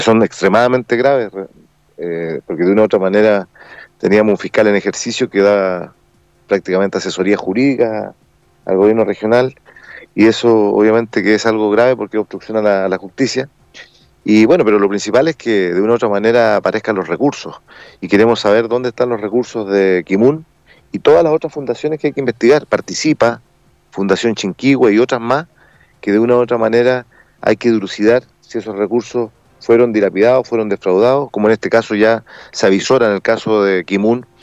son extremadamente graves, porque de una u otra manera teníamos un fiscal en ejercicio que da prácticamente asesoría jurídica al gobierno regional, y eso obviamente que es algo grave porque obstrucciona la justicia. Y bueno, pero lo principal es que de una u otra manera aparezcan los recursos, y queremos saber dónde están los recursos de Kimun y todas las otras fundaciones que hay que investigar. Participa, Fundación Chinquihue y otras más, que de una u otra manera hay que dilucidar si esos recursos fueron dilapidados, fueron defraudados, como en este caso ya se avisora en el caso de Kimun,